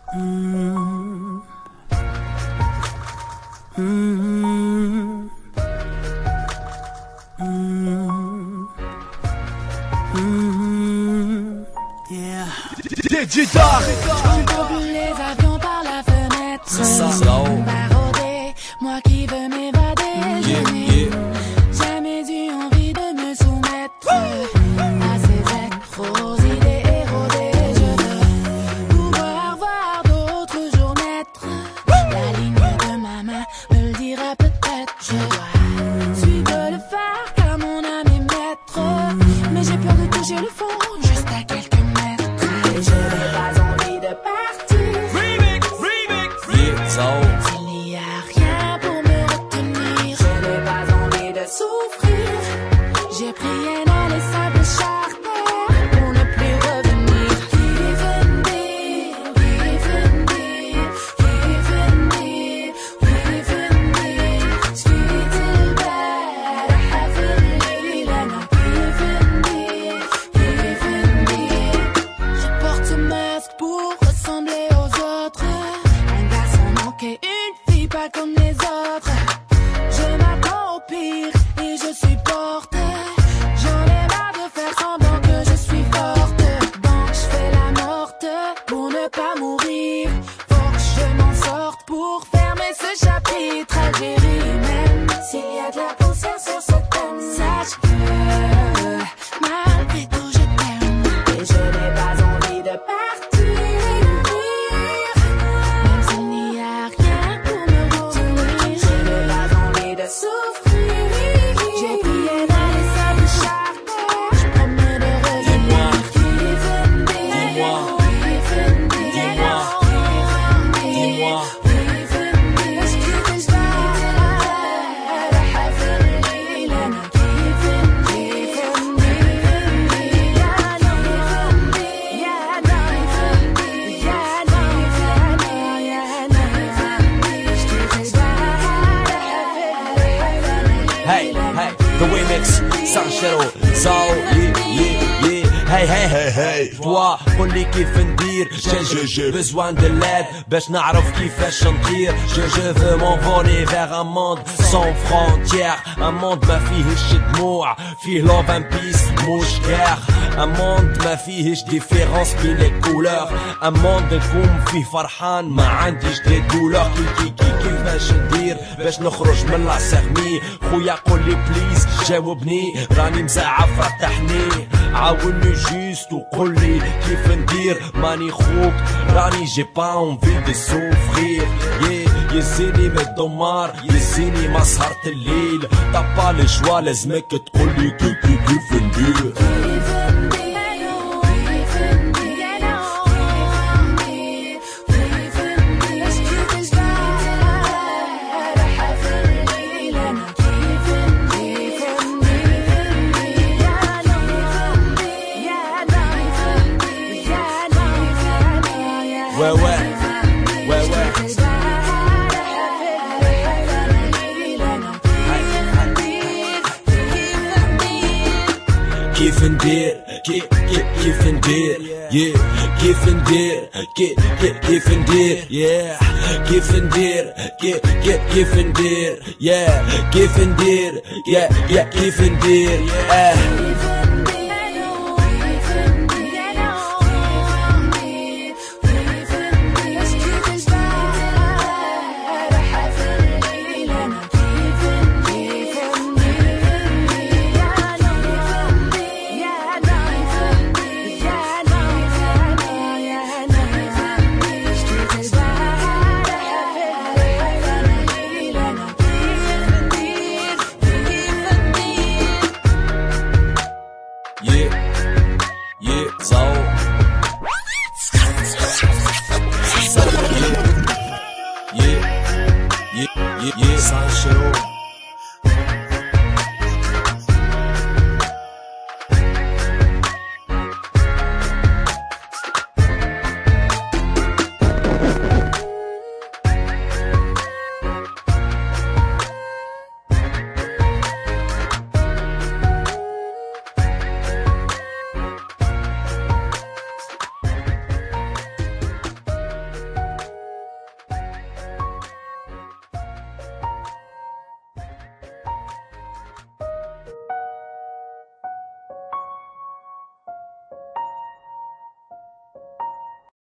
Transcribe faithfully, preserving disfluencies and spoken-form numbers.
Mm. Mm. Mm. Mm. Yeah. Digital. Les avions par la fenêtre. C'est ça, c'est là-haut. Baroudé, moi qui veux m'évader. Yeah, Je n'ai yeah. jamais eu envie de me soumettre à ces trop idées érodées. Je veux pouvoir voir d'autres jours naître. La ligne de ma main me le dira peut-être. Je dois suivre le phare car mon âme est maître. Mais j'ai peur de toucher le fond juste à quelques mètres. Et je n'ai pas envie de partir. Remix, remix, yeah, so. S'il n'y a rien pour me retenir, je n'ai pas envie de souffrir. J'ai pris un aller simple charter pour ne plus revenir. Even dear, even dear, even dear, even dear. Sweet till bad, I haven't really learned. Even dear, even dear. Je porte un masque pour ressembler aux autres. Un garçon manqué, une fille pas comme les autres. Je m'attends au pire et je supporte. J'en ai marre de faire semblant que je suis forte. Donc je fais la morte pour ne pas mourir. Faut que je m'en sorte pour fermer ce chapitre. Algérie, même s'il y a de la poussière sur ce thème, sache que malgré tout je t'aime. Et je n'ai pas envie de partir. Même s'il n'y a rien pour me retenir, je n'ai pas envie de souffrir. J'ai pris un aller simple charter, je promets de revenir. Even Dis-moi. even Dis-moi. Dis-moi. even dear. Sweet as bad, I haven't really learned. Even even even yeah, no, even yeah, no, even yeah, no, even yeah, no, even sweet as bad, I haven't Hey, hey, the remix, Sanchero, Zao, yeah, yeah, yeah. Hey, hey, hey, hey, toi, قولي كيف ندير. J'ai, j'ai, j'ai besoin de l'aide باش نعرف كيفاش نطير. Je, je veux m'envoler vers un monde sans frontières. Un monde ما فيهش دموع, فيه love and peace, مش guerre. Un monde ما فيهش différence بين les couleurs. Un monde نكون فيه فرحان, ما عنديش des douleurs. كي كي كي كيفاش ندير باش نخرج من لاسيرمي. خويا قولي بليز, جاوبني, راني مزعف فتحني. عاوني جيست وقولي كيف ندير, ماني خوك راني جي با انفي دو سوفرير. yeah, يزيني من الدمار, يزيني ما سهرت الليل. طبا الجوا لازمك تقولي كي كي كيف ندير. Ouais, ouais, ouais, ouais. كيف ندير, كيف كيف كيف ندير, yeah. كيف ندير, كيف كيف كيف ندير, yeah. كيف ندير, كيف كيف كيف ندير, yeah. كيف ندير, yeah, yeah. كيف ندير, yeah.